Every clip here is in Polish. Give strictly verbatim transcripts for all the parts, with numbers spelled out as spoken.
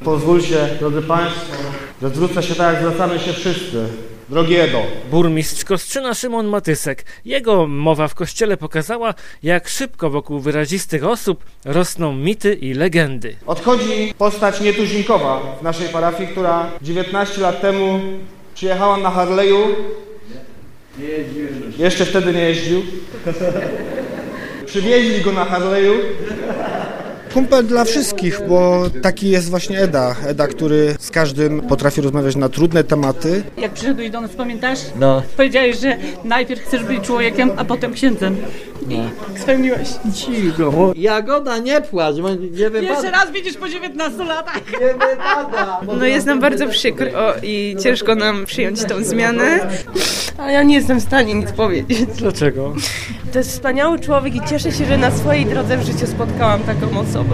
Pozwólcie, drodzy Państwo, że zwrócę się tak, jak zwracamy się wszyscy. Drogi Edo. Burmistrz Kostrzyna Szymon Matysek. Jego mowa w kościele pokazała, jak szybko wokół wyrazistych osób rosną mity i legendy. Odchodzi postać nietuzinkowa w naszej parafii, która dziewiętnaście lat temu przyjechała na Harley'u. Nie jeździł. Jeszcze wtedy nie jeździł. Przywieźli go na Harley'u. Kumpel dla wszystkich, bo taki jest właśnie Eda. Eda, który z każdym potrafi rozmawiać na trudne tematy. Jak przyszedłeś do nas, pamiętasz? No. Powiedziałeś, że najpierw chcesz być człowiekiem, a potem księdzem. I spełniłeś. Cicho. Jagoda, nie płacz, bo nie wypada. Jeszcze raz widzisz po dziewiętnastu latach. Nie wypada. No jest nam bardzo przykro i ciężko nam przyjąć tą zmianę. A ja nie jestem w stanie nic powiedzieć. Dlaczego? To jest wspaniały człowiek i cieszę się, że na swojej drodze w życiu spotkałam taką osobę.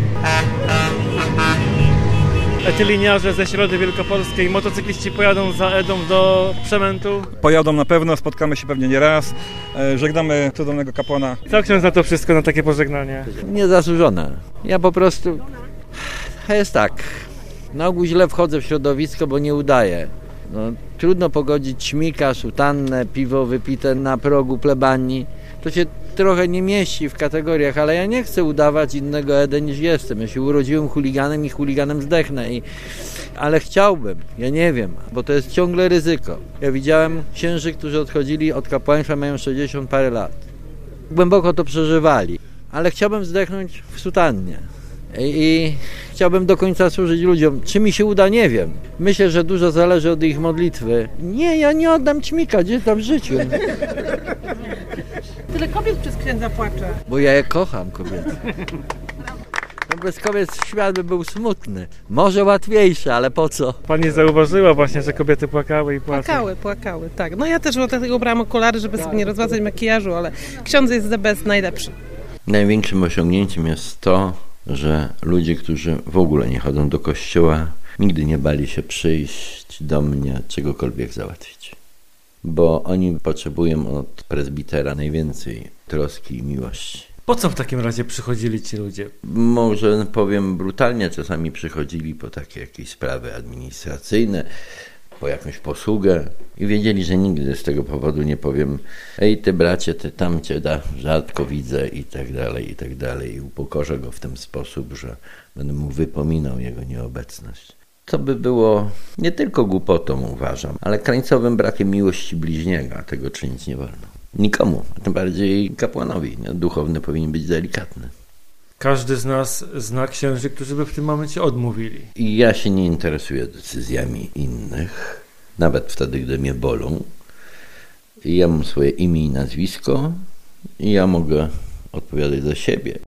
Etyliniarze ze Środy Wielkopolskiej, motocykliści pojadą za Edą do Przemętu. Pojadą na pewno, spotkamy się pewnie nie raz. Żegnamy cudownego kapłana. Co ksiądz na to wszystko, na takie pożegnanie? Niezasłużone. Ja po prostu... Jest tak. Na ogół źle wchodzę w środowisko, bo nie udaję. No, trudno pogodzić ćmika, sutannę, piwo wypite na progu plebanii. To się trochę nie mieści w kategoriach, ale ja nie chcę udawać innego Edy niż jestem. Ja się urodziłem chuliganem i chuliganem zdechnę. I... Ale chciałbym, ja nie wiem, bo to jest ciągle ryzyko. Ja widziałem księży, którzy odchodzili od kapłaństwa, mają sześćdziesiąt parę lat. Głęboko to przeżywali, ale chciałbym zdechnąć w sutannie. I, I chciałbym do końca służyć ludziom. Czy mi się uda, nie wiem. Myślę, że dużo zależy od ich modlitwy. Nie, ja nie oddam ćmika, gdzie tam w życiu. Tyle kobiet przez księdza płacze. Bo ja je kocham, kobiety. No bez kobiet świat by był smutny. Może łatwiejszy, ale po co? Pani zauważyła właśnie, że kobiety płakały i płaczą. Płakały, płakały, tak. No ja też dlatego ubrałam okulary, żeby sobie nie rozwadzać makijażu, ale ksiądz jest the best, najlepszy. Największym osiągnięciem jest to, że ludzie, którzy w ogóle nie chodzą do kościoła, nigdy nie bali się przyjść do mnie, czegokolwiek załatwić. Bo oni potrzebują od prezbitera najwięcej troski i miłości. Po co w takim razie przychodzili ci ludzie? Może powiem brutalnie, czasami przychodzili po takie jakieś sprawy administracyjne, po jakąś posługę i wiedzieli, że nigdy z tego powodu nie powiem: ej ty bracie, ty tam cię da, rzadko widzę i tak dalej, i tak dalej. I upokorzę go w ten sposób, że będę mu wypominał jego nieobecność. To by było nie tylko głupotą, uważam, ale krańcowym brakiem miłości bliźniego, a tego czynić nie wolno. Nikomu, a tym bardziej kapłanowi. Duchowny powinien być delikatny. Każdy z nas zna księży, którzy by w tym momencie odmówili. I ja się nie interesuję decyzjami innych, nawet wtedy, gdy mnie bolą. I ja mam swoje imię i nazwisko i ja mogę odpowiadać za siebie.